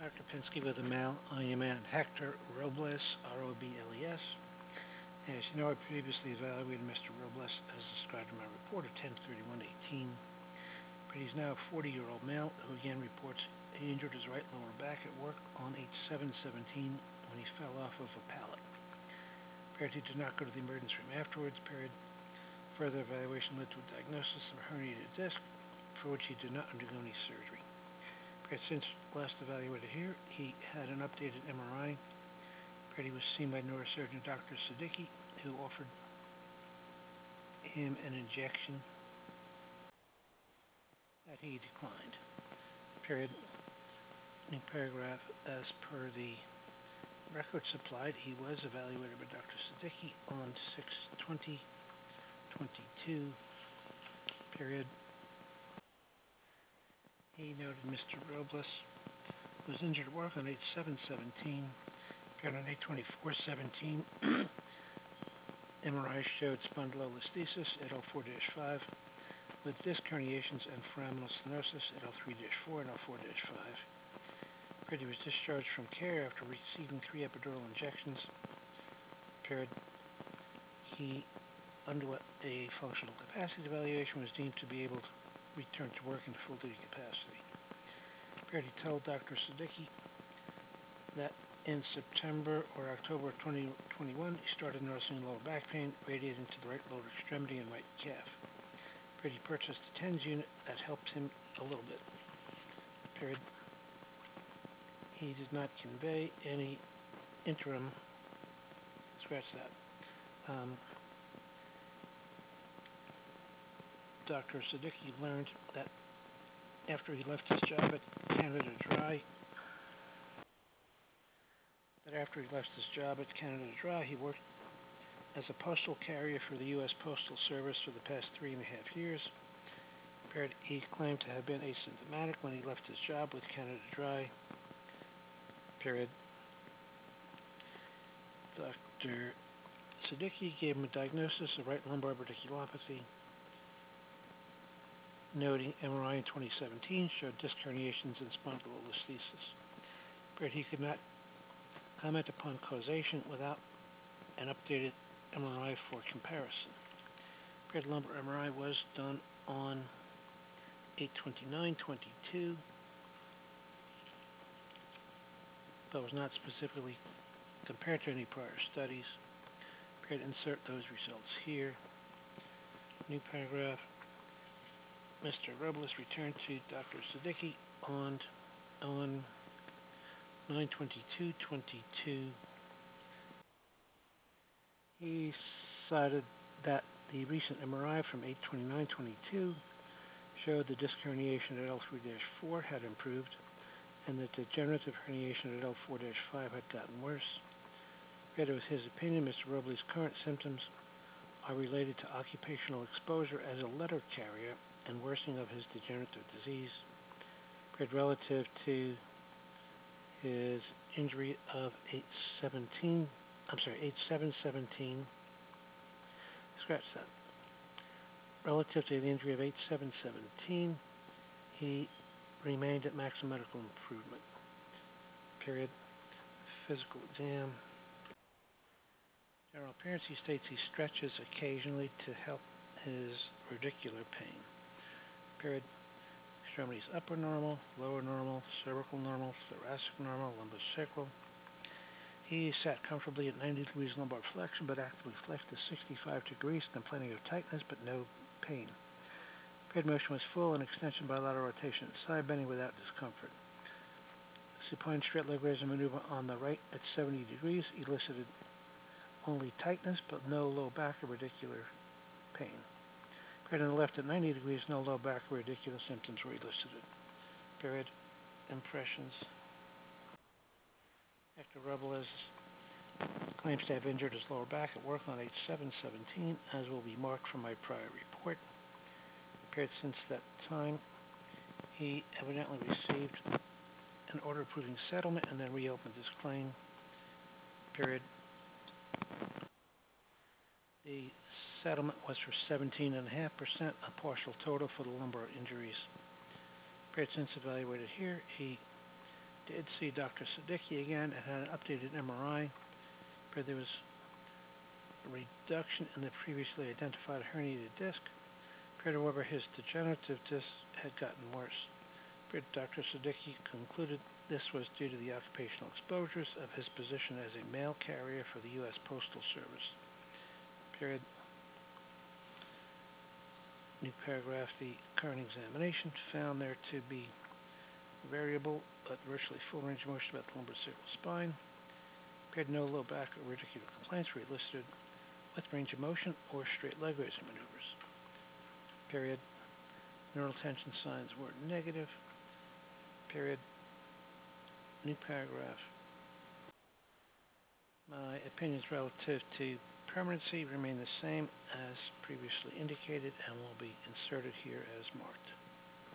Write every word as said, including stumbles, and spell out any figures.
Doctor Pinsky with a mail on your man Hector Robles, R O B L E S. As you know, I previously evaluated Mister Robles as described in my report of ten thirty-one eighteen, but he's now a forty-year-old male who again reports he injured his right lower back at work on eight seven seventeen when he fell off of a pallet. Period, he did not go to the emergency room afterwards. Period. Further evaluation led to a diagnosis of a herniated disc, for which he did not undergo any surgery. Since last evaluated here, he had an updated M R I. He was seen by neurosurgeon Doctor Siddiqui, who offered him an injection that he declined. Period. New paragraph. As per the record supplied, he was evaluated by Doctor Siddiqui on six twenty twenty-two. Period. He noted Mister Robles was injured at work on eight seven seventeen. Period. On eight twenty-four seventeen, M R I showed spondylolisthesis at L four five with disc herniations and foraminal stenosis at L three four and L four five. Period. He was discharged from care after receiving three epidural injections. Period. He underwent a functional capacity evaluation, was deemed to be able to return to work in full duty capacity. Period. He told Doctor Siddiqui that in September or October of twenty twenty-one, he started noticing lower back pain radiating to the right lower extremity and right calf. Period. He purchased a TENS unit that helped him a little bit. Period. He did not convey any interim, scratch that. Um, Doctor Siddiqui learned that after he left his job at Canada Dry, that after he left his job at Canada Dry, he worked as a postal carrier for the U S Postal Service for the past three and a half years. Period. He claimed to have been asymptomatic when he left his job with Canada Dry. Period. Doctor Siddiqui gave him a diagnosis of right lumbar radiculopathy, noting M R I in twenty seventeen showed disc herniations and spondylolisthesis. Period. He could not comment upon causation without an updated M R I for comparison. Period. Lumbar M R I was done on eight twenty-nine twenty-two, but was not specifically compared to any prior studies. Period. Insert those results here. New paragraph. Mister Robles returned to Doctor Siddiqui on, on nine twenty-two twenty-two. He cited that the recent M R I from eight twenty-nine twenty-two showed the disc herniation at L three four had improved and that degenerative herniation at L four five had gotten worse. It was his opinion Mister Robles' current symptoms are related to occupational exposure as a letter carrier and worsening of his degenerative disease, relative to his injury of eight seventeen, I'm sorry, eight seven seventeen, scratch that. Relative to the injury of eight seven seventeen, he remained at maximum medical improvement. Period. Physical exam. General appearance, he states he stretches occasionally to help his radicular pain. Period. Extremities upper normal, lower normal, cervical normal, thoracic normal, lumbosacral. He sat comfortably at ninety degrees lumbar flexion, but actively flexed to sixty-five degrees, complaining of tightness but no pain. Period. Motion was full and extension by lateral rotation and side bending without discomfort. Supine straight leg raising maneuver on the right at seventy degrees elicited only tightness but no low back or radicular pain. Period. On the left at ninety degrees, no low back or radicular symptoms were elicited. Period. Impressions. Hector Robles claims to have injured his lower back at work on eight seven seventeen, as will be marked from my prior report. Period. Since that time, he evidently received an order approving settlement and then reopened his claim. Period. The settlement was for seventeen point five percent, a partial total for the lumbar injuries. Period. Since evaluated here, he Did see Doctor Siddiqui again and had an updated M R I. Appeared there was a reduction in the previously identified herniated disc. Appeared, however, his degenerative disc had gotten worse. Appeared Doctor Siddiqui concluded this was due to the occupational exposures of his position as a mail carrier for the U S Postal Service. Period. New paragraph, the current examination found there to be variable but virtually full range of motion about the lumbosacral spine. Appeared no low back or radicular complaints were listed with range of motion or straight leg raising maneuvers. Period. Neural tension signs were negative. Period. New paragraph. My opinions relative to permanency remain the same as previously indicated and will be inserted here as marked.